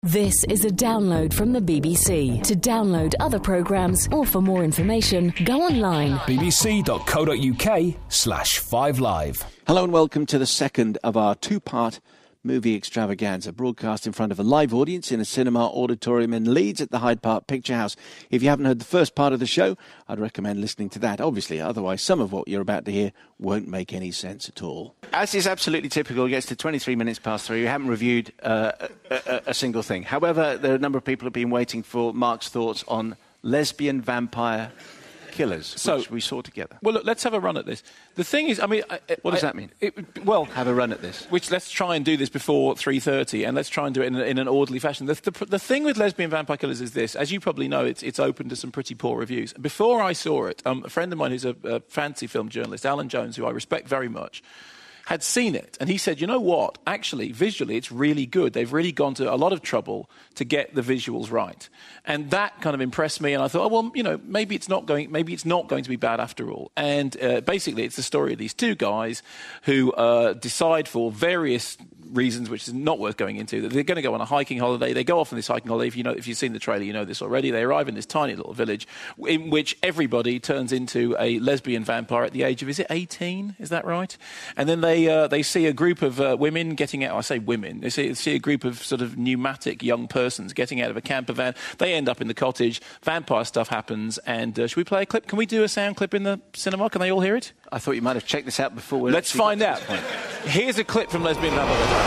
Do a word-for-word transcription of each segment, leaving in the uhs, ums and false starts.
This is a download from the B B C. To download other programmes or for more information, go online. bbc.co.uk slash five live. Hello and welcome to the second of our two-part movie extravaganza, broadcast in front of a live audience in a cinema auditorium in Leeds at the Hyde Park Picture House. If you haven't heard the first part of the show, I'd recommend listening to that, obviously, otherwise some of what you're about to hear won't make any sense at all. As is absolutely typical, it gets to twenty-three minutes past three. You haven't reviewed uh, a, a, a single thing. However, there are a number of people who have been waiting for Mark's thoughts on lesbian vampire killers, so, which we saw together. Well, look, let's have a run at this. The thing is, I mean... I, what does I, that mean? It, well... Have a run at this. Which, let's try and do this before three thirty, and let's try and do it in, a, in an orderly fashion. The, the, the thing with Lesbian Vampire Killers is this. As you probably know, it's, it's open to some pretty poor reviews. Before I saw it, um, a friend of mine who's a, a fantasy film journalist, Alan Jones, who I respect very much, had seen it, and he said, you know what, actually, visually, it's really good. They've really gone to a lot of trouble to get the visuals right. And that kind of impressed me, and I thought, oh, well, you know, maybe it's not going, maybe it's not going to be bad after all. And uh, basically, it's the story of these two guys who uh, decide for various reasons, which is not worth going into, that they're going to go on a hiking holiday. They go off on this hiking holiday. If you know, if you've seen the trailer, you know this already. They arrive in this tiny little village in which everybody turns into a lesbian vampire at the age of, is it eighteen? Is that right? And then they uh, they see a group of uh, women getting out. I say women. They see, see a group of sort of pneumatic young persons getting out of a camper van. They end up in the cottage. Vampire stuff happens. And uh, should we play a clip? Can we do a sound clip in the cinema? Can they all hear it? I thought you might have checked this out before. We Let's find out. Here's a clip from Lesbian Vampire.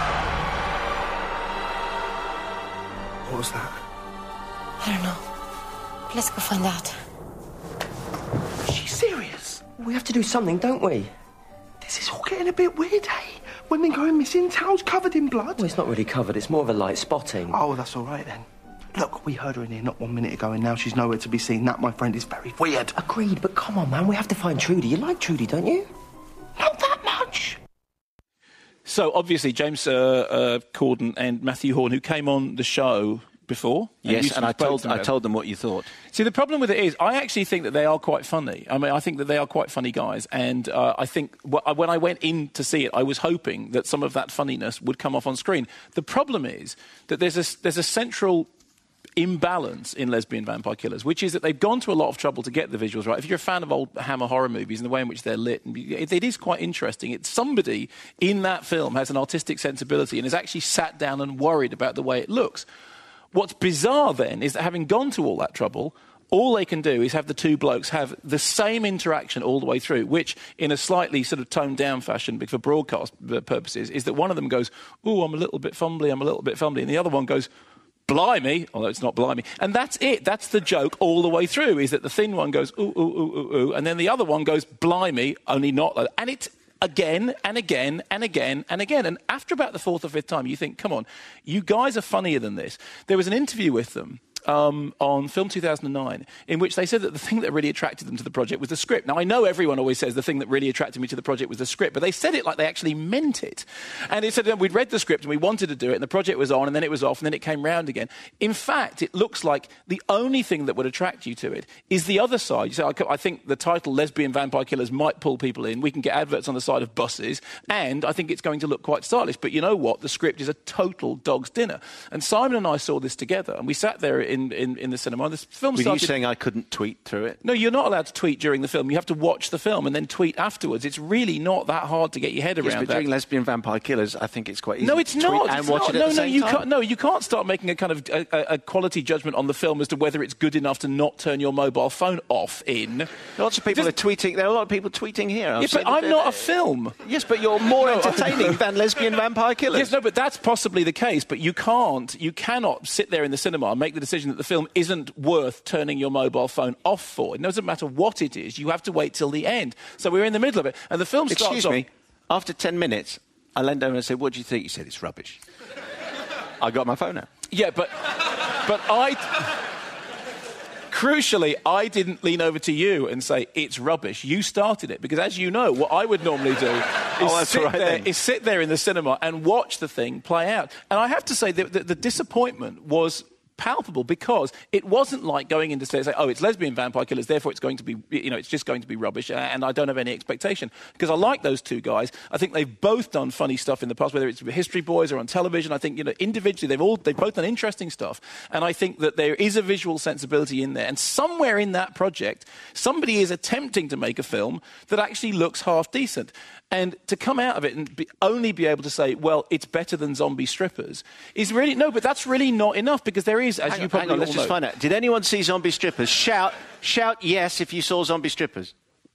What was that? I don't know. Let's go find out. Is she serious? We have to do something, don't we? This is all getting a bit weird, eh? Women going missing, towels covered in blood. Well, it's not really covered. It's more of a light spotting. Oh, that's all right then. Look, we heard her in here not one minute ago and now she's nowhere to be seen. That, my friend, is very weird. Agreed, but come on, man. We have to find Trudy. You like Trudy, don't you? Not that much. So, obviously, James uh, uh, Corden and Matthew Horn, who came on the show before. Yes, and, and I told them I told them what you thought. See, the problem with it is, I actually think that they are quite funny. I mean, I think that they are quite funny guys, and uh, I think w- when I went in to see it, I was hoping that some of that funniness would come off on screen. The problem is that there's a, there's a central imbalance in Lesbian Vampire Killers, which is that they've gone to a lot of trouble to get the visuals right. If you're a fan of old Hammer horror movies and the way in which they're lit, it, it is quite interesting. It's somebody in that film has an artistic sensibility and has actually sat down and worried about the way it looks. What's bizarre then is that having gone to all that trouble, all they can do is have the two blokes have the same interaction all the way through, which, in a slightly sort of toned-down fashion, for broadcast purposes, is that one of them goes, "Ooh, I'm a little bit fumbly, I'm a little bit fumbly," and the other one goes, "Blimey," although it's not blimey. And that's it. That's the joke all the way through, is that the thin one goes, "Ooh, ooh, ooh, ooh, ooh," and then the other one goes, "Blimey," only not like that. And it's again and again and again and again. And after about the fourth or fifth time, you think, come on, you guys are funnier than this. There was an interview with them Um, on Film two thousand nine, in which they said that the thing that really attracted them to the project was the script. Now, I know everyone always says the thing that really attracted me to the project was the script, but they said it like they actually meant it. And they said, we'd read the script and we wanted to do it, and the project was on, and then it was off, and then it came round again. In fact, it looks like the only thing that would attract you to it is the other side. You say, I think the title Lesbian Vampire Killers might pull people in. We can get adverts on the side of buses, and I think it's going to look quite stylish. But you know what? The script is a total dog's dinner. And Simon and I saw this together, and we sat there in In, in, in the cinema. This film Were started... you saying I couldn't tweet through it? No, you're not allowed to tweet during the film. You have to watch the film and then tweet afterwards. It's really not that hard to get your head around yes, but that. during Lesbian Vampire Killers, I think it's quite easy no, it's to not. tweet and it's watch not. it at no, the no, same you time. Can't, no, you can't start making a kind of a, a quality judgment on the film as to whether it's good enough to not turn your mobile phone off in. Lots of people Just, are tweeting. There are a lot of people tweeting here. Yeah, but I'm not a film. Yes, but you're more entertaining than Lesbian Vampire Killers. Yes, no, but that's possibly the case. But you can't, you cannot sit there in the cinema and make the decision that the film isn't worth turning your mobile phone off for. It doesn't matter what it is. You have to wait till the end. So we're in the middle of it, and the film starts. Excuse me. On... After ten minutes, I leaned over and said, "What do you think?" You said, "It's rubbish." I got my phone out. Yeah, but but I. Crucially, I didn't lean over to you and say, it's rubbish. You started it. Because as you know, what I would normally do is, oh, sit, right there, then. is sit there in the cinema and watch the thing play out. And I have to say, that the, the disappointment was palpable because it wasn't like going into say, say, oh, it's lesbian vampire killers, therefore it's going to be, you know, it's just going to be rubbish, and I don't have any expectation. Because I like those two guys. I think they've both done funny stuff in the past, whether it's History Boys or on television. I think, you know, individually they've all they've both done interesting stuff, and I think that there is a visual sensibility in there. And somewhere in that project, somebody is attempting to make a film that actually looks half decent. And to come out of it and be, only be able to say, well, it's better than Zombie Strippers, is really... No, but that's really not enough, because there is, as hang you on, probably hang on, all let's know... just find out. Did anyone see Zombie Strippers? Shout, shout yes if you saw Zombie Strippers.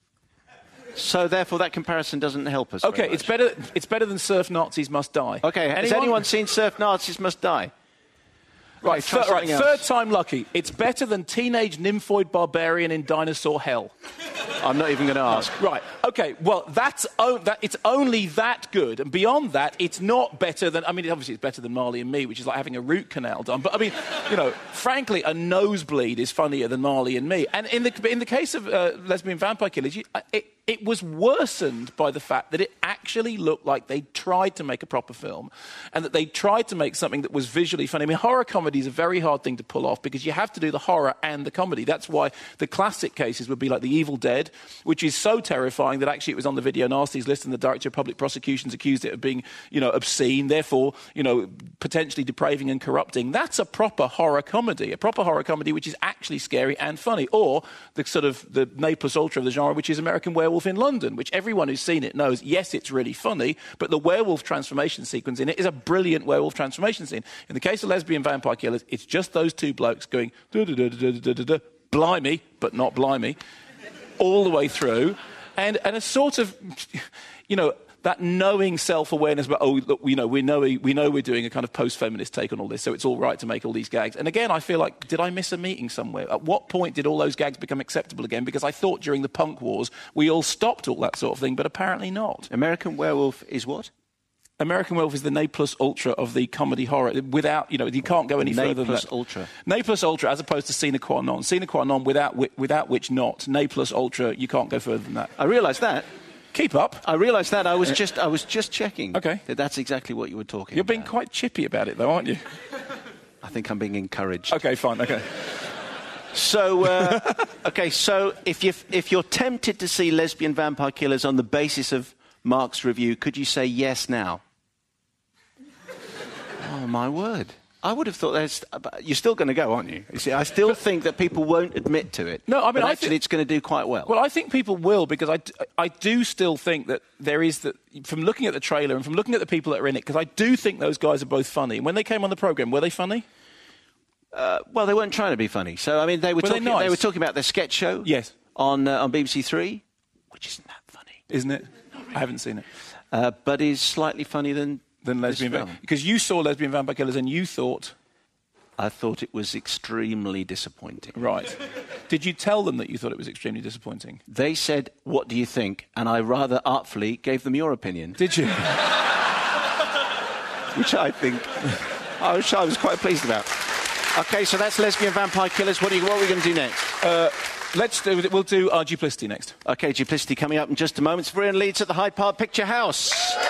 So, therefore, that comparison doesn't help us. OK, it's better, it's better than Surf Nazis Must Die. OK, anyone? Has anyone seen Surf Nazis Must Die? Right, th- right third time lucky. It's better than Teenage Nymphoid Barbarian in Dinosaur Hell. I'm not even going to ask. Right, OK, well, that's o- that, it's only that good. And beyond that, it's not better than... I mean, obviously, it's better than Marley and Me, which is like having a root canal done. But, I mean, you know, frankly, a nosebleed is funnier than Marley and Me. And in the, in the case of uh, Lesbian Vampire Killers, you, it, it was worsened by the fact that it actually looked like they tried to make a proper film and that they tried to make something that was visually funny. I mean, horror comedy is a very hard thing to pull off because you have to do the horror and the comedy. That's why the classic cases would be like The Evil Dead, which is so terrifying that actually it was on the video nasties list and the Director of Public Prosecutions accused it of being, you know, obscene, therefore, you know, potentially depraving and corrupting. That's a proper horror comedy, a proper horror comedy which is actually scary and funny. Or the sort of the ne plus ultra of the genre, which is American Werewolf in London, which everyone who's seen it knows, yes, it's really funny, but the werewolf transformation sequence in it is a brilliant werewolf transformation scene. In the case of Lesbian Vampire Killers, it's just those two blokes going, da-da-da-da-da-da-da, blimey, but not blimey, all the way through, and, and a sort of, you know, that knowing self-awareness about, oh, look, you know, we know, we know we're doing a kind of post-feminist take on all this, so it's all right to make all these gags. And again, I feel like, did I miss a meeting somewhere? At what point did all those gags become acceptable again? Because I thought during the punk wars, we all stopped all that sort of thing, but apparently not. American Werewolf is what? American Werewolf is the ne plus ultra of the comedy horror. Without, you know, you can't go any ne further than plus that. ultra. Ne plus ultra, as opposed to sine qua non. Sine qua non, without, without which not. Ne plus ultra, you can't go further than that. I realise that. Keep up. I realised that. I was just I was just checking. Okay. That that's exactly what you were talking You're about. being quite chippy about it, though, aren't you? I think I'm being encouraged. OK, fine, OK. So, uh, OK, so if, you, if you're tempted to see Lesbian Vampire Killers on the basis of Mark's review, could you say yes now? Oh, my word. I would have thought there's... You're still going to go, aren't you? You see, I still think that people won't admit to it. No, I mean, but I actually th- it's going to do quite well. Well, I think people will, because I, I do still think that there is... that from looking at the trailer and from looking at the people that are in it, because I do think those guys are both funny. When they came on the programme, were they funny? Uh, well, they weren't trying to be funny. So, I mean, they were, were talking, they, nice? they were talking about their sketch show yes. on, uh, on B B C Three, which isn't that funny. Isn't it? I haven't seen it. Uh, but is slightly funny than... Than Lesbian Vampire. Because you saw Lesbian Vampire Killers and you thought... I thought it was extremely disappointing. Right. Did you tell them that you thought it was extremely disappointing? They said, what do you think? And I rather artfully gave them your opinion. Did you? Which I think I was, I was quite pleased about. OK, so that's Lesbian Vampire Killers. What are, you, what are we going to do next? Uh, let's do, we'll do our Duplicity next. OK, Duplicity coming up in just a moment. It's Verian Leeds at the Hyde Park Picture House.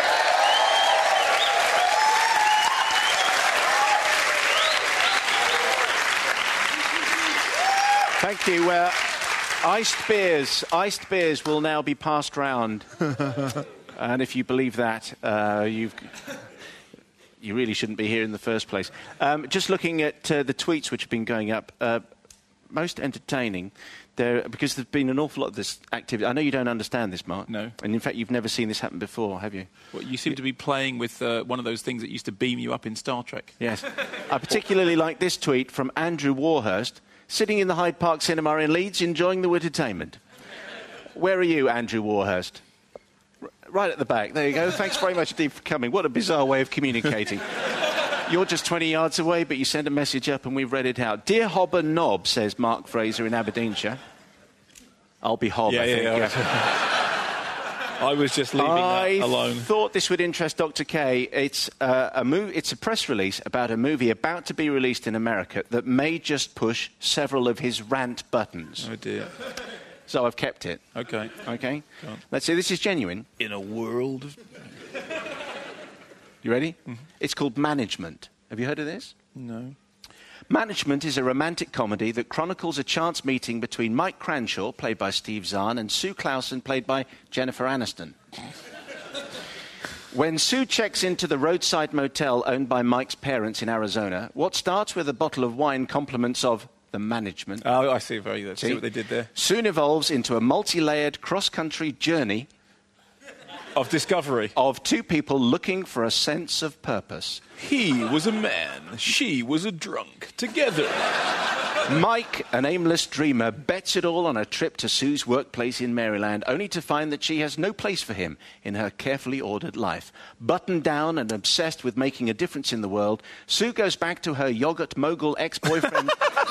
Thank you. Uh, iced beers. Iced beers will now be passed round. And if you believe that, uh, you've... You really shouldn't be here in the first place. Um, just looking at uh, the tweets which have been going up, uh, most entertaining, there, because there's been an awful lot of this activity. I know you don't understand this, Mark. No. And in fact, you've never seen this happen before, have you? Well, you seem you... to be playing with uh, one of those things that used to beam you up in Star Trek. Yes. I particularly like this tweet from Andrew Warhurst, sitting in the Hyde Park Cinema in Leeds, enjoying the entertainment. Where are you, Andrew Warhurst? Right at the back. There you go. Thanks very much indeed for coming. What a bizarre way of communicating. You're just twenty yards away, but you send a message up and we've read it out. Dear Hob and Knob, says Mark Fraser in Aberdeenshire. I'll be Hob, yeah, I yeah, think. Yeah, yeah. I was just leaving I that alone. I thought this would interest Doctor K. It's, uh, a mov- it's a press release about a movie about to be released in America that may just push several of his rant buttons. Oh, dear. So I've kept it. OK. OK? Let's see, this is genuine. In a world of... You ready? Mm-hmm. It's called Management. Have you heard of this? No. Management is a romantic comedy that chronicles a chance meeting between Mike Cranshaw, played by Steve Zahn, and Sue Clausen, played by Jennifer Aniston. When Sue checks into the roadside motel owned by Mike's parents in Arizona, what starts with a bottle of wine compliments of the management... Oh, I see. Very good. See, see what they did there? Soon evolves into a multi-layered cross-country journey... Of discovery. Of two people looking for a sense of purpose. He was a man. She was a drunk. Together. Mike, an aimless dreamer, bets it all on a trip to Sue's workplace in Maryland, only to find that she has no place for him in her carefully ordered life. Buttoned down and obsessed with making a difference in the world, Sue goes back to her yogurt mogul ex-boyfriend...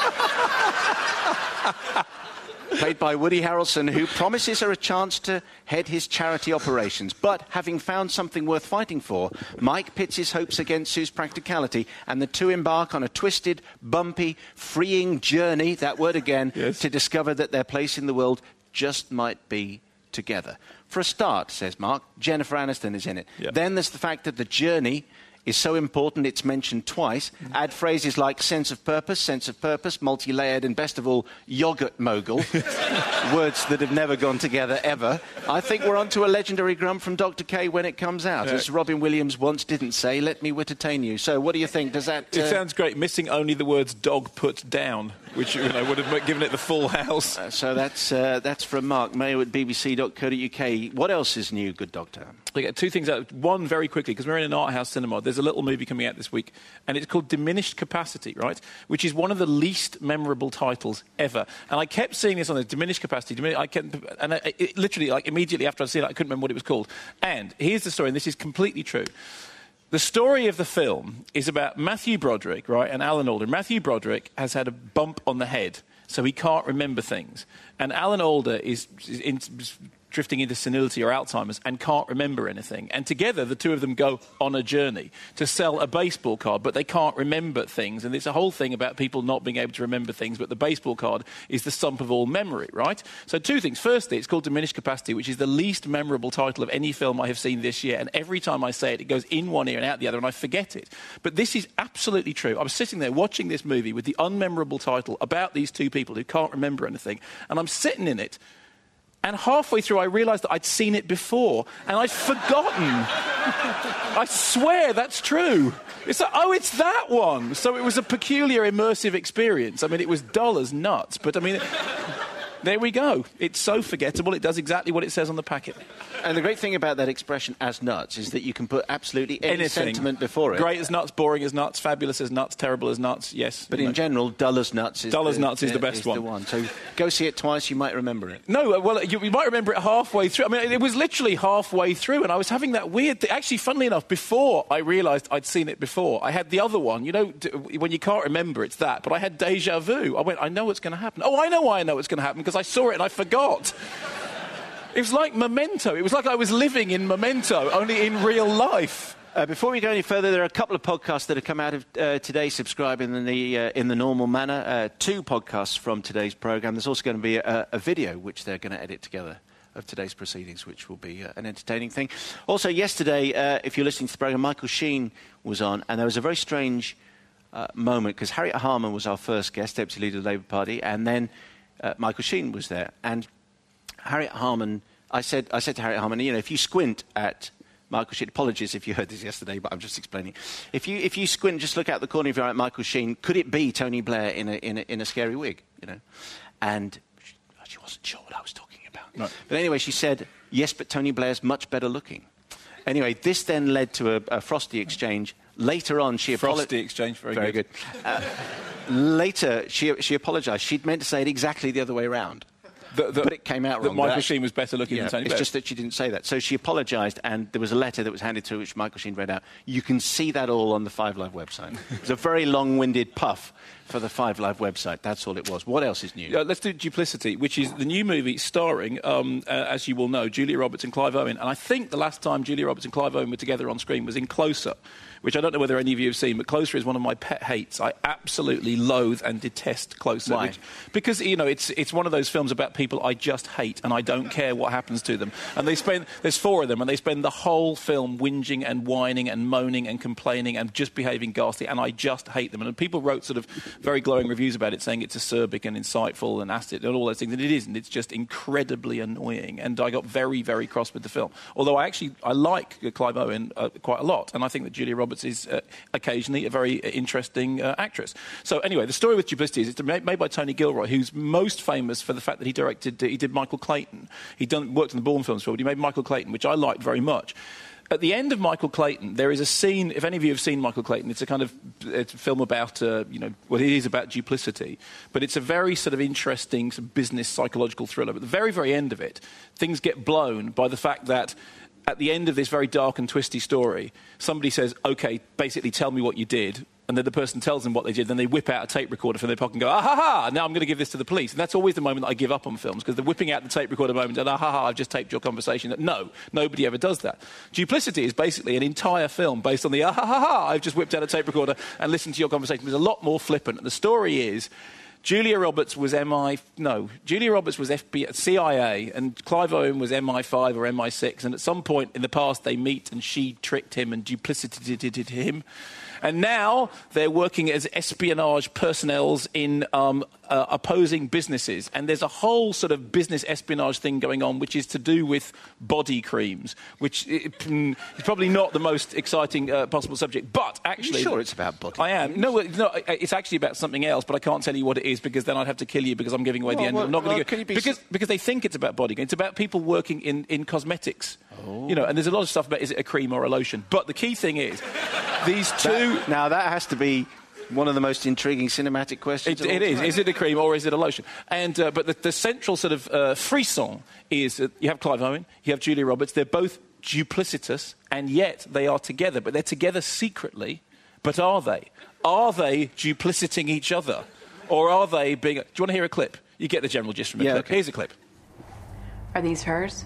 played by Woody Harrelson, who promises her a chance to head his charity operations. But having found something worth fighting for, Mike pits his hopes against Sue's practicality, and the two embark on a twisted, bumpy, freeing journey, that word again, yes. to discover that their place in the world just might be together. For a start, says Mark, Jennifer Aniston is in it. Yep. Then there's the fact that the journey is so important it's mentioned twice. Mm. Add phrases like sense of purpose, sense of purpose, multi-layered, and best of all, yogurt mogul. Words that have never gone together, ever. I think we're onto a legendary grump from Doctor K when it comes out. Yeah. As Robin Williams once didn't say, let me entertain you. So what do you think? Does that... Uh... It sounds great. Missing only the words dog put down, which you know, would have given it the full house. Uh, so that's uh, that's from Mark Mayo at b b c dot co dot u k. What else is new, good doctor? Okay, two things out. One, very quickly, because we're in an art house cinema. There's a little movie coming out this week, and it's called Diminished Capacity, right? Which is one of the least memorable titles ever. And I kept seeing this on the Diminished Capacity. Dimin- I kept, and I, it, literally, like immediately after I'd seen it, I couldn't remember what it was called. And here's the story, and this is completely true. The story of the film is about Matthew Broderick, right, and Alan Alda. Matthew Broderick has had a bump on the head, so he can't remember things. And Alan Alda is... is in, drifting into senility or Alzheimer's and can't remember anything. And together, the two of them go on a journey to sell a baseball card, but they can't remember things. And it's a whole thing about people not being able to remember things, but the baseball card is the sump of all memory, right? So two things. Firstly, it's called Diminished Capacity, which is the least memorable title of any film I have seen this year. And every time I say it, it goes in one ear and out the other, and I forget it. But this is absolutely true. I was sitting there watching this movie with the unmemorable title about these two people who can't remember anything, and I'm sitting in it, and halfway through, I realised that I'd seen it before, and I'd forgotten. I swear that's true. It's like, oh, it's that one. So it was a peculiar, immersive experience. I mean, it was dull as nuts, but I mean, there we go. It's so forgettable, it does exactly what it says on the packet. And the great thing about that expression, as nuts, is that you can put absolutely any Anything. sentiment before it. Great as nuts, boring as nuts, fabulous as nuts, terrible as nuts, yes. But in know. general, dull as nuts is, dull the, as nuts is the best is one. The one. So go see it twice, you might remember it. No, well, you, you might remember it halfway through. I mean, it was literally halfway through, and I was having that weird thing. Actually, funnily enough, before I realised I'd seen it before, I had the other one. You know, when you can't remember, it's that. But I had déjà vu. I went, I know what's going to happen. Oh, I know why I know what's going to happen, because I saw it and I forgot. It was like Memento. It was like I was living in Memento, only in real life. Uh, before we go any further, there are a couple of podcasts that have come out of uh, today. Subscribe in the uh, in the normal manner. Uh, two podcasts from today's programme. There's also going to be a, a video which they're going to edit together of today's proceedings, which will be uh, an entertaining thing. Also, yesterday, uh, if you're listening to the programme, Michael Sheen was on, and there was a very strange uh, moment, because Harriet Harman was our first guest, Deputy Leader of the Labour Party, and then uh, Michael Sheen was there. And Harriet Harman, I said, I said to Harriet Harman, you know, if you squint at Michael Sheen, apologies if you heard this yesterday, but I'm just explaining. If you if you squint, just look out the corner of your eye at Michael Sheen, could it be Tony Blair in a in a, in a scary wig, you know? And she, she wasn't sure what I was talking about. Right. But anyway, she said, yes, but Tony Blair's much better looking. Anyway, this then led to a, a frosty exchange. Later on, she apologized. Frosty exchange, very, very good. good. Uh, later, she she apologized. She'd meant to say it exactly the other way around. The, the, but it came out that wrong. Michael that, Sheen was better looking yeah, than Tony It's Blair. just that she didn't say that. So she apologised, and there was a letter that was handed to her, which Michael Sheen read out. You can see that all on the Five Live website. It was a very long-winded puff for the Five Live website. That's all it was. What else is new? Uh, let's do Duplicity, which is the new movie starring, um, uh, as you will know, Julia Roberts and Clive Owen. And I think the last time Julia Roberts and Clive Owen were together on screen was in Close Up, which I don't know whether any of you have seen, but Closer is one of my pet hates. I absolutely loathe and detest Closer. Why? Which, because, you know, it's it's one of those films about people I just hate and I don't care what happens to them. And they spend, there's four of them, and they spend the whole film whinging and whining and moaning and complaining and just behaving ghastly, and I just hate them. And people wrote sort of very glowing reviews about it, saying it's acerbic and insightful and acid and all those things, and it isn't. It's just incredibly annoying, and I got very, very cross with the film. Although I actually, I like Clive Owen uh, quite a lot, and I think that Julia Roberts is uh, occasionally a very interesting uh, actress. So anyway, the story with Duplicity is it's made, made by Tony Gilroy, who's most famous for the fact that he directed, uh, he did Michael Clayton. He'd done, worked in the Bourne films, but he made Michael Clayton, which I liked very much. At the end of Michael Clayton, there is a scene, if any of you have seen Michael Clayton, it's a kind of it's a film about, uh, you know, well, it is about duplicity, but it's a very sort of interesting sort of business psychological thriller. But at the very, very end of it, things get blown by the fact that at the end of this very dark and twisty story, somebody says, OK, basically tell me what you did. And then the person tells them what they did, then they whip out a tape recorder from their pocket and go, ah, ha, ha, now I'm going to give this to the police. And that's always the moment that I give up on films, because they're whipping out the tape recorder moment and, ah, ha, ha, I've just taped your conversation. No, nobody ever does that. Duplicity is basically an entire film based on the, ah, ha, ha, ha, I've just whipped out a tape recorder and listened to your conversation. It's a lot more flippant. And the story is, Julia Roberts was M I... No, Julia Roberts was F B I, C I A, and Clive Owen was M I five or M I six, and at some point in the past they meet and she tricked him and duplicited him. And now they're working as espionage personnels in um, uh, opposing businesses. And there's a whole sort of business espionage thing going on, which is to do with body creams, which is probably not the most exciting uh, possible subject. But actually... Are you sure it's about body I am. No, no, it's actually about something else, but I can't tell you what it is, because then I'd have to kill you because I'm giving away well, the end. Well, I'm not well, going to go... Be because, because they think it's about body cream. It's about people working in, in cosmetics. Oh. You know, and there's a lot of stuff about is it a cream or a lotion. But the key thing is, these two... That, now, that has to be one of the most intriguing cinematic questions. It, it is. Is it a cream or is it a lotion? And uh, but the, the central sort of uh, frisson is that you have Clive Owen, you have Julia Roberts. They're both duplicitous, and yet they are together. But they're together secretly. But are they? Are they dupliciting each other, or are they being? Do you want to hear a clip? You get the general gist from a yeah, clip. Okay. Here's a clip. Are these hers?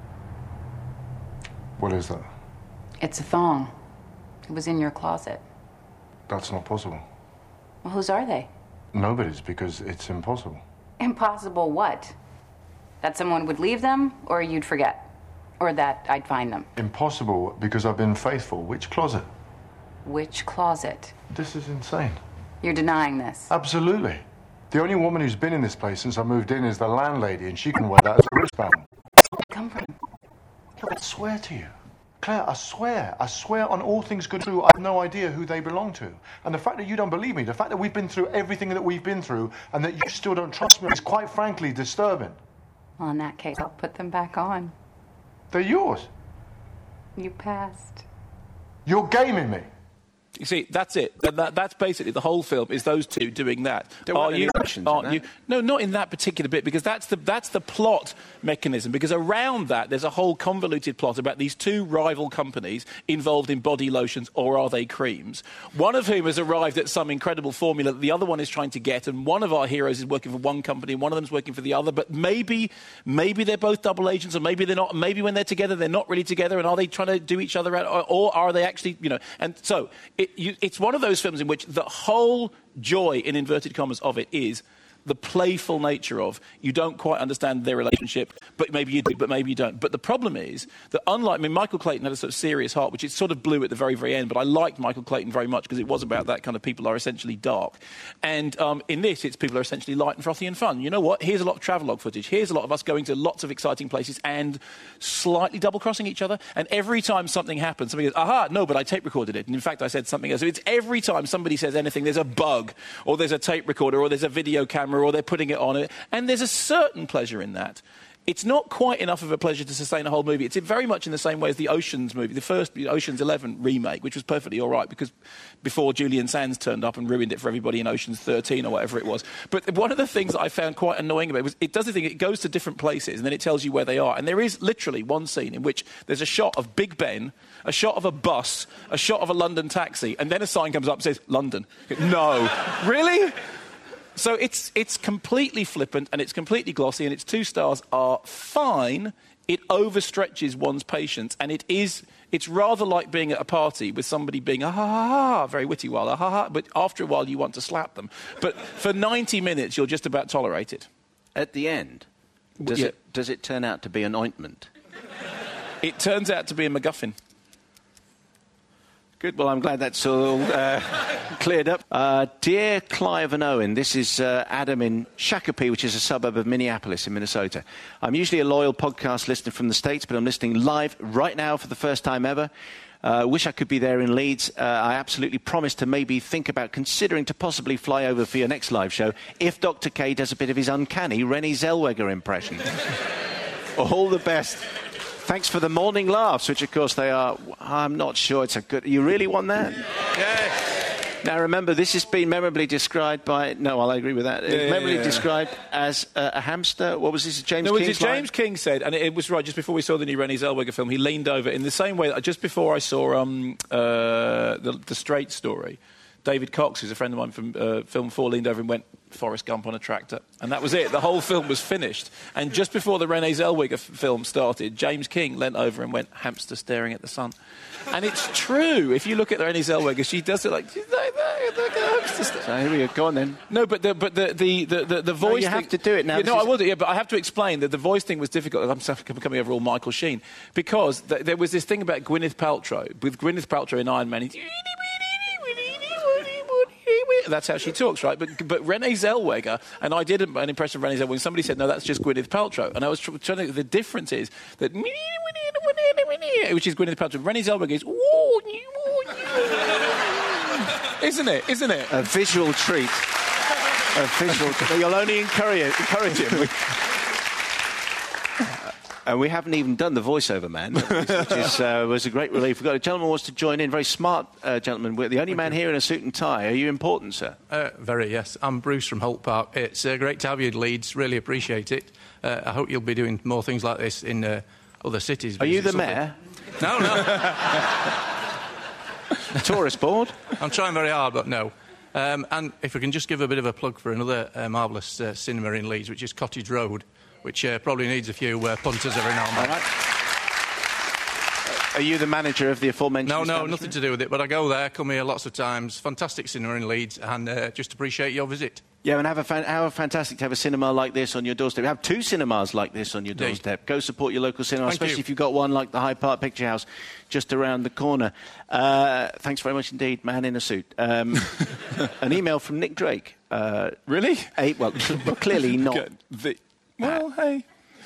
What is that? It's a thong. It was in your closet. That's not possible. Well, whose are they? Nobody's, because it's impossible. Impossible what? That someone would leave them, or you'd forget? Or that I'd find them? Impossible, because I've been faithful. Which closet? Which closet? This is insane. You're denying this? Absolutely. The only woman who's been in this place since I moved in is the landlady, and she can wear that as a wristband. Where'd it come from? Look, I swear to you. Claire, I swear, I swear on all things good and true, I have no idea who they belong to. And the fact that you don't believe me, the fact that we've been through everything that we've been through, and that you still don't trust me, is quite frankly disturbing. Well, in that case, I'll put them back on. They're yours. You passed. You're gaming me. You see, that's it. And that, that's basically the whole film, is those two doing that. There are weren't you? any Russians Aren't in you? that? No, not in that particular bit, because that's the that's the plot mechanism. Because around that, there's a whole convoluted plot about these two rival companies involved in body lotions, or are they creams? One of whom has arrived at some incredible formula that the other one is trying to get, and one of our heroes is working for one company, and one of them's working for the other. But maybe, maybe they're both double agents, or maybe they're not. Maybe when they're together, they're not really together, and are they trying to do each other out, or, or are they actually, you know? And so it, you, it's one of those films in which the whole joy, in inverted commas, of it is the playful nature of, you don't quite understand their relationship, but maybe you do, but maybe you don't. But the problem is that unlike, I mean, Michael Clayton had a sort of serious heart, which it sort of blew at the very, very end, but I liked Michael Clayton very much because it was about that kind of people are essentially dark. And um, in this, it's people are essentially light and frothy and fun. You know what? Here's a lot of travelogue footage. Here's a lot of us going to lots of exciting places and slightly double-crossing each other. And every time something happens, somebody goes, aha, no, but I tape recorded it. And in fact, I said something else. So it's every time somebody says anything, there's a bug, or there's a tape recorder, or there's a video camera, or they're putting it on it. And there's a certain pleasure in that. It's not quite enough of a pleasure to sustain a whole movie. It's very much in the same way as the Oceans movie, the first Oceans eleven remake, which was perfectly all right because before Julian Sands turned up and ruined it for everybody in Oceans thirteen or whatever it was. But one of the things that I found quite annoying about it was it does the thing, it goes to different places and then it tells you where they are. And there is literally one scene in which there's a shot of Big Ben, a shot of a bus, a shot of a London taxi, and then a sign comes up and says, London. No. Really? So it's it's completely flippant and it's completely glossy and its two stars are fine it overstretches one's patience, and it is... It's rather like being at a party with somebody being ah ha ha ha, very witty while ah ha ha, but after a while you want to slap them. But for ninety minutes, you'll just about tolerate it. At the end, does, Yeah. it, does it turn out to be an ointment? It turns out to be a MacGuffin. Good. Well, I'm glad that's all uh, cleared up. Uh, dear Clive and Owen, this is uh, Adam in Shakopee, which is a suburb of Minneapolis in Minnesota. I'm usually a loyal podcast listener from the States, but I'm listening live right now for the first time ever. Uh, wish I could be there in Leeds. Uh, I absolutely promise to maybe think about considering to possibly fly over for your next live show if Doctor K does a bit of his uncanny Renée Zellweger impression. All the best. Thanks for the morning laughs, which, of course, they are... I'm not sure it's a good... You really want that? Yes. Now, remember, this has been memorably described by... No, I'll agree with that. Yeah, memorably yeah, yeah. described as uh, a hamster. What was this? James No, it King's was James line? King said, and it, it was right, just before we saw the new Renée Zellweger film, he leaned over in the same way that just before I saw um, uh, the, the Straight Story, David Cox, who's a friend of mine from uh, Film four, leaned over and went, Forrest Gump on a tractor. And that was it. The whole film was finished. And just before the Renée Zellweger f- film started, James King leant over and went, hamster staring at the sun. And it's true. If you look at Renée Zellweger, she does it like, she's like that, like a hamster sta- So here we go. Go on, then. No, but the but the the the, the, the voice. you thing, have to do it now. Yeah, This no, is- I will do. Yeah, but I have to explain that the voice thing was difficult. I'm sorry, I'm coming over all Michael Sheen because th- there was this thing about Gwyneth Paltrow. With Gwyneth Paltrow in Iron Man, he's, that's how she talks, right? But but Renée Zellweger, and I did an impression of Renée Zellweger when somebody said, no, that's just Gwyneth Paltrow. And I was tr- trying to... The difference is that... Which is Gwyneth Paltrow. Renée Zellweger is... Isn't it? Isn't it? A visual treat. A visual treat. You'll only encourage, encourage him. And we haven't even done the voiceover man, which is, uh, was a great relief. We've got a gentleman who wants to join in, very smart uh, gentleman. We're the only man here in a suit and tie. Are you important, sir? Uh, very, yes. I'm Bruce from Holt Park. It's uh, great to have you in Leeds. Really appreciate it. Uh, I hope you'll be doing more things like this in uh, other cities. Are you the Something- mayor? No, no. Tourist board? I'm trying very hard, but no. Um, and if we can just give a bit of a plug for another uh, marvellous uh, cinema in Leeds, which is Cottage Road, which uh, probably needs a few uh, punters every now and then. All right. Are you the manager of the aforementioned No, no, establishment? nothing to do with it, but I go there, come here lots of times. Fantastic cinema in Leeds, and uh, just appreciate your visit. Yeah, and have a fan- how fantastic to have a cinema like this on your doorstep. Have two cinemas like this on your Indeed. doorstep. Go support your local cinema, Thank especially you. if you've got one like the Hyde Park Picture House just around the corner. Uh, thanks very much indeed, man in a suit. Um, an email from Nick Drake. Uh, Really? a, well, well, clearly not. Good. The, well, hey.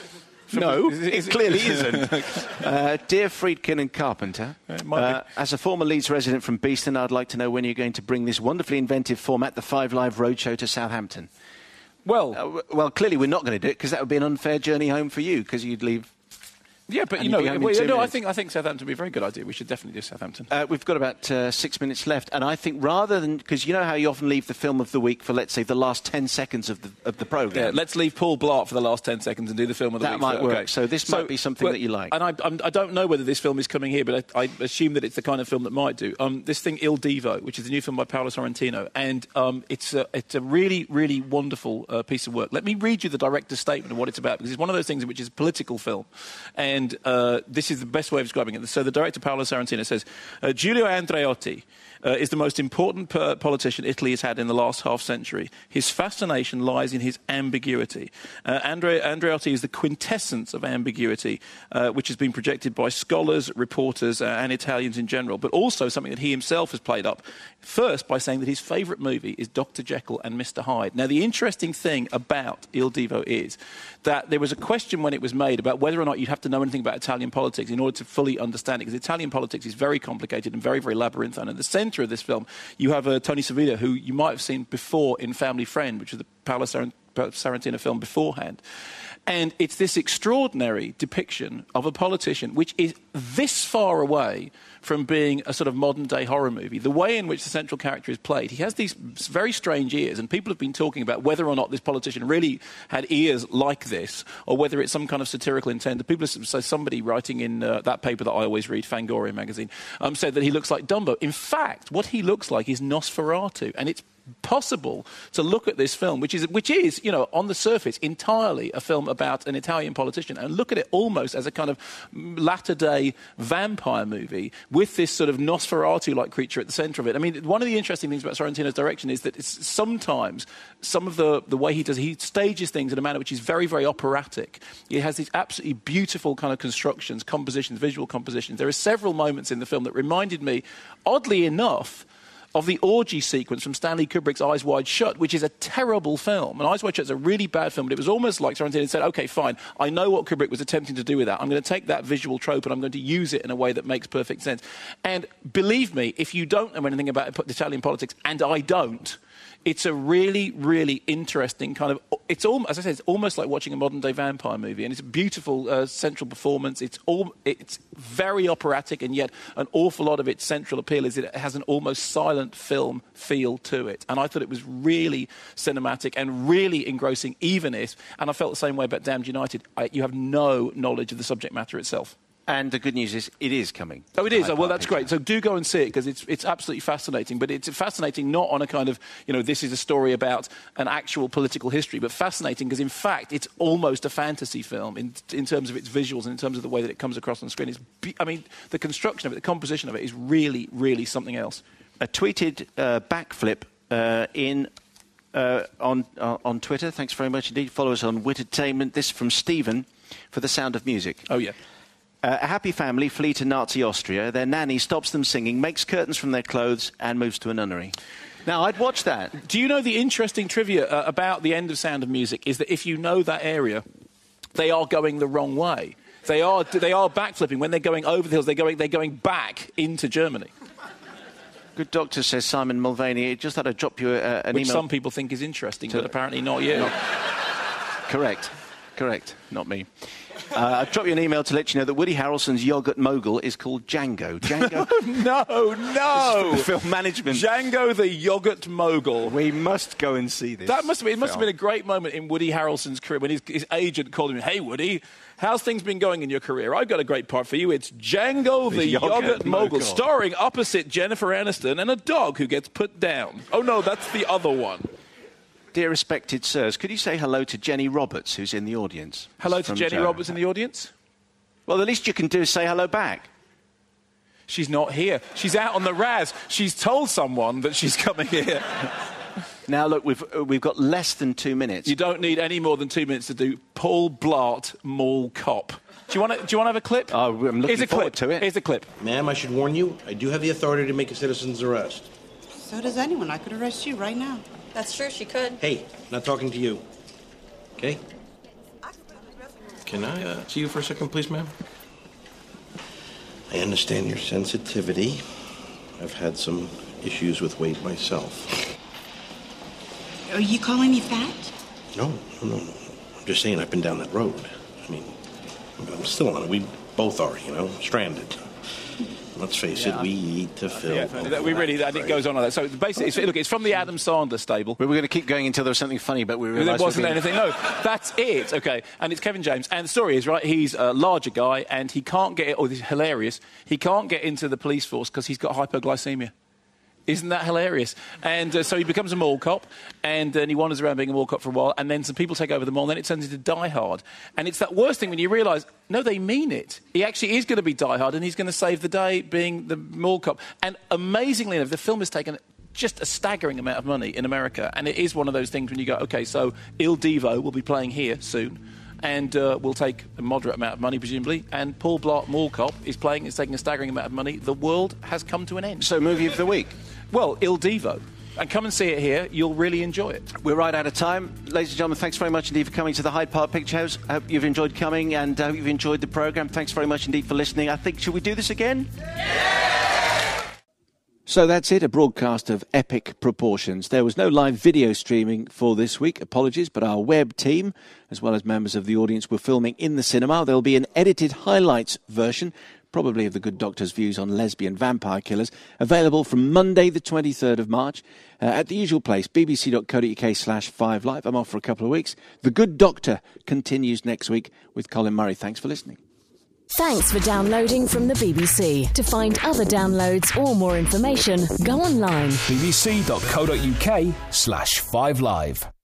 No, Is it- is it it- clearly isn't. Uh, dear Friedkin and Carpenter, It might uh, as a former Leeds resident from Beeston, I'd like to know when you're going to bring this wonderfully inventive format, the Five Live Roadshow, to Southampton. Well, Uh, w- well, clearly we're not going to do it because that would be an unfair journey home for you because you'd leave. yeah, but and you you'd know, be home in well, two no, I minutes. think I think Southampton would be a very good idea. We should definitely do Southampton. Uh, we've got about uh, six minutes left, and I think rather than because you know how you often leave the film of the week for, let's say, the last ten seconds of the of the program. Yeah, let's leave Paul Blart for the last ten seconds and do the film of the That week. might for- work. okay. So this might be something well, that you like. And I, I'm, I don't know whether this film is coming here, but I, I assume that it's the kind of film that might do. Um, this thing, Il Divo, which is a new film by Paolo Sorrentino, and um, it's, a, it's a really, really wonderful uh, piece of work. Let me read you the director's statement of what it's about, because it's one of those things in which is a political film, and uh, this is the best way of describing it. So the director, Paolo Sorrentino, says, uh, Giulio Andreotti uh, is the most important per- politician Italy has had in the last half century. His fascination lies in his ambiguity. Uh, Andre- Andreotti is the quintessence of ambiguity, uh, which has been projected by scholars, reporters, uh, and Italians in general, but also something that he himself has played up. First, by saying that his favourite movie is Doctor Jekyll and Mister Hyde. Now, the interesting thing about Il Divo is that there was a question when it was made about whether or not you'd have to know anything about Italian politics in order to fully understand it, because Italian politics is very complicated and very, very labyrinthine. At the centre of this film, you have uh, Tony Savino, who you might have seen before in Family Friend, which was the Paolo Sorrent- Sorrentino film beforehand. And it's this extraordinary depiction of a politician which is this far away from being a sort of modern-day horror movie. The way in which the central character is played, he has these very strange ears, and people have been talking about whether or not this politician really had ears like this, or whether it's some kind of satirical intent. People, so somebody writing in uh, that paper that I always read, Fangoria magazine, um, said that he looks like Dumbo. In fact, what he looks like is Nosferatu, and it's possible to look at this film, which is, which is, you know, on the surface, entirely a film about an Italian politician, and look at it almost as a kind of latter-day vampire movie with this sort of Nosferatu-like creature at the centre of it. I mean, one of the interesting things about Sorrentino's direction is that it's sometimes some of the, the way he does, he stages things in a manner which is very, very operatic. He has these absolutely beautiful kind of constructions, compositions, visual compositions. There are several moments in the film that reminded me, oddly enough, of the orgy sequence from Stanley Kubrick's Eyes Wide Shut, which is a terrible film. And Eyes Wide Shut is a really bad film, but it was almost like Sorrentino said, OK, fine, I know what Kubrick was attempting to do with that. I'm going to take that visual trope and I'm going to use it in a way that makes perfect sense. And believe me, if you don't know anything about Italian politics, and I don't, it's a really, really interesting kind of... It's all, as I said, it's almost like watching a modern-day vampire movie, and it's a beautiful uh, central performance. It's all, it's very operatic, and yet an awful lot of its central appeal is it has an almost silent film feel to it. And I thought it was really cinematic and really engrossing, even if, and I felt the same way about Damned United, I, you have no knowledge of the subject matter itself. And the good news is it is coming. Oh, it is. Oh, well, that's great. So do go and see it, because it's it's absolutely fascinating. But it's fascinating not on a kind of, you know, this is a story about an actual political history, but fascinating because, in fact, it's almost a fantasy film in in terms of its visuals and in terms of the way that it comes across on the screen. It's, be- I mean, the construction of it, the composition of it is really, really something else. A tweeted uh, backflip uh, in... Uh, on uh, on Twitter. Thanks very much indeed. Follow us on Wittertainment. This from Stephen for The Sound of Music. Oh, yeah. Uh, a happy family flee to Nazi Austria. Their nanny stops them singing, makes curtains from their clothes, and moves to a nunnery. Now, I'd watch that. Do you know the interesting trivia uh, about the end of Sound of Music is that if you know that area, they are going the wrong way. They are they are backflipping. When they're going over the hills, they're going, they're going back into Germany. Good doctor, says Simon Mulvaney. Just thought I'd drop you uh, an Which email. some people think is interesting, but apparently not you. Not... Correct. Correct. Not me. Uh, I've dropped you an email to let you know that Woody Harrelson's yogurt mogul is called Django. Django? no, no! Film management. Django the yogurt mogul. We must go and see this. That must have been, it must film. have been a great moment in Woody Harrelson's career when his, his agent called him, "Hey, Woody, how's things been going in your career? I've got a great part for you. It's Django the, the yogurt, yogurt mogul, mogul, starring opposite Jennifer Aniston and a dog who gets put down." Oh, no, that's the other one. Dear respected sirs, could you say hello to Jenny Roberts, who's in the audience? Hello to Jenny Joe. Roberts in the audience? Well, the least you can do is say hello back. She's not here. She's out on the Raz. She's told someone that she's coming here. Now, look, we've uh, we've got less than two minutes. You don't need any more than two minutes to do Paul Blart Mall Cop. Do you want to? Do you want to have a clip? Oh, I'm looking Here's a forward clip. to it. Here's a clip. Ma'am, I should warn you, I do have the authority to make a citizen's arrest. So does anyone. I could arrest you right now. That's true, she could. Hey, not talking to you. Okay? Can I uh, see you for a second, please, ma'am? I understand your sensitivity. I've had some issues with weight myself. Are you calling me fat? No, no, no, no. I'm just saying I've been down that road. I mean, I'm still on it. We both are, you know, stranded. Let's face yeah. it, we eat to fill. Yeah, we really, and it goes on like that. So basically, it's, look, it's from the Adam Sandler stable. We were going to keep going until there was something funny, but we realised there wasn't anything. No, that's it. Okay, and it's Kevin James. And the story is, right, he's a larger guy, and he can't get, oh, this is hilarious, he can't get into the police force because he's got hypoglycemia. Isn't that hilarious? And uh, so he becomes a mall cop, and then uh, he wanders around being a mall cop for a while, and then some people take over the mall, and then it turns into Die Hard. And it's that worst thing when you realise, no, they mean it. He actually is going to be Die Hard, and he's going to save the day being the mall cop. And amazingly enough, the film has taken just a staggering amount of money in America, and it is one of those things when you go, OK, so Il Divo will be playing here soon, and uh, will take a moderate amount of money, presumably, and Paul Blart Mall Cop is playing, is taking a staggering amount of money. The world has come to an end. So, movie of the week? Well, Il Divo. And come and see it here. You'll really enjoy it. We're right out of time. Ladies and gentlemen, thanks very much indeed for coming to the Hyde Park Picture House. I hope you've enjoyed coming, and I hope you've enjoyed the programme. Thanks very much indeed for listening. I think, should we do this again? Yeah! So that's it, a broadcast of epic proportions. There was no live video streaming for this week. Apologies, but our web team, as well as members of the audience, were filming in the cinema. There'll be an edited highlights version probably of the Good Doctor's views on lesbian vampire killers. Available from Monday the twenty-third of March uh, at the usual place, bbc.co.uk slash five live. I'm off for a couple of weeks. The Good Doctor continues next week with Colin Murray. Thanks for listening. Thanks for downloading from the B B C. To find other downloads or more information, go online. bbc.co.uk slash five live.